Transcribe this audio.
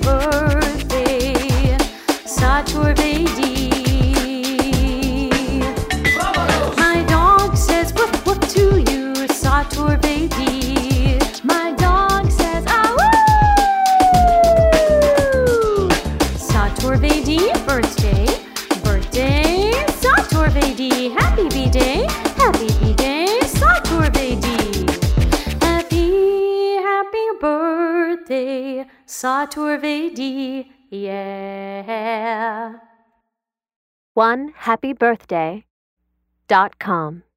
birthday, Saturday. My dog says woof woof to you, Saturday. My dog says ah woo. Saturday, birthday, birthday, Saturday. Happy B-Day, happy B-Day, Saturday. Happy birthday, Saturday, yeah. OneHappyBirthday.com